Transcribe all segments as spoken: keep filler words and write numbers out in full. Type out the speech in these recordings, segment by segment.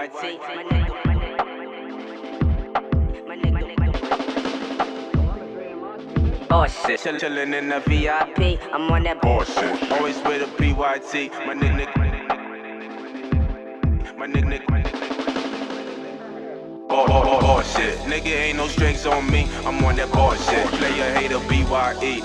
Y T. My nigga, my nigga, my nigga, my nigga. Bullshit. Chill, chillin' in the V I P. I'm on that bullshit. Always with a B Y T. My nigga, my nigga, my nigga. Bullshit. Nigga ain't no strings on me. I'm on that bullshit. Player hater B Y E.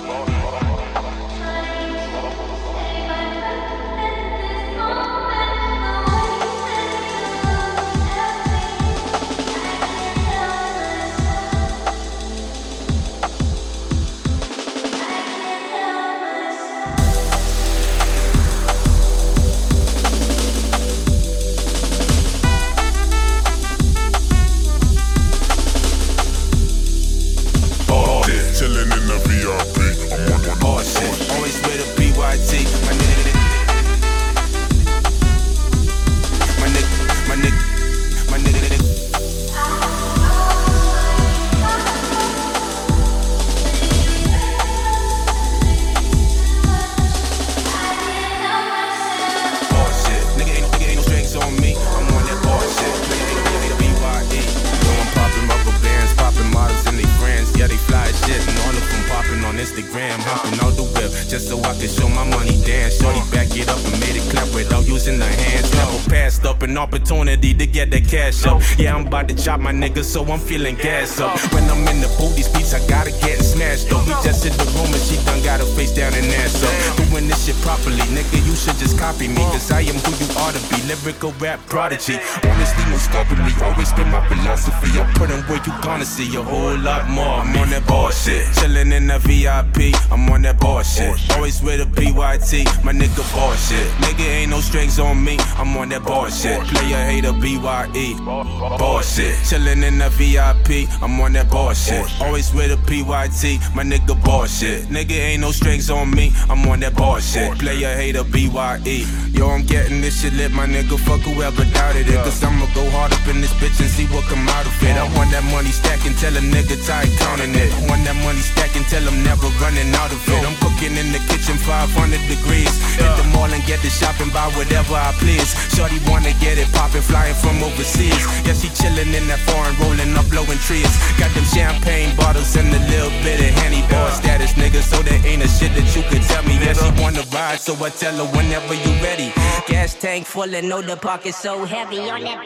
Instagram, hopping on the web just so I can show my money dance. Shorty back it up and made it clap without using the hands. Never passed up an opportunity to get that cash up. Yeah, I'm about to chop my niggas, so I'm feeling gas up. When I'm in the booth, these beats I gotta get smashed up. We just hit the room and she done got her face down and ass up. Doing this shit properly, nigga, you should just copy me, cause I am who you ought to be, lyrical rap prodigy. Honestly, no stopping me, always been my philosophy. I'm putting where you gonna see a whole lot more. I'm on that bullshit, chillin' in the V I P. I'm on that bullshit, always with a B Y T. My nigga bullshit, nigga ain't no strings on me. I'm on that bullshit, player hater B Y E. Bullshit, chillin' in the V I P. I'm on that bullshit, always with a B Y T. My nigga bullshit, nigga ain't no strings on me. I'm on that bullshit, player hater B Y E. Yo, I'm getting this shit lit, my nigga. Fuck whoever doubted it, cause I'ma go hard up in this bitch and see what come out of it. I want that money stacking, tell a nigga tight counting it. I want that money stacking, tell him never running out of it. I'm cooking in the kitchen five hundred degrees. Hit the mall and get the shopping, buy whatever I please. Shorty wanna get it poppin', flying from overseas. Yeah, she chillin' in that foreign, rolling up, blowing trees. Got them champagne bottles and a little bit of Henny. Boy status, nigga, so there ain't a shit that you could tell me. Yeah, she wanna ride, so I tell her whenever you ready. Gas tank full and know the pocket so heavy on that.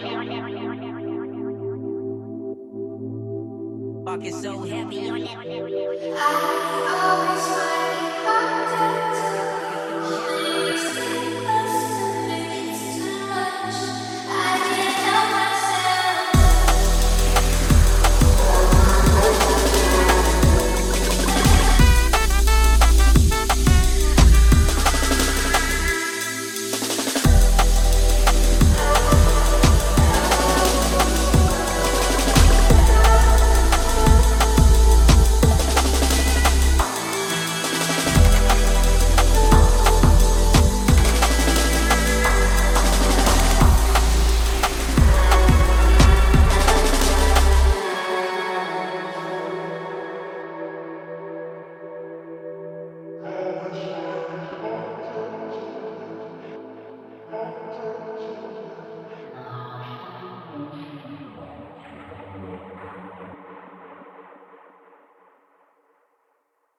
Pocket so heavy on that. I always find it hard to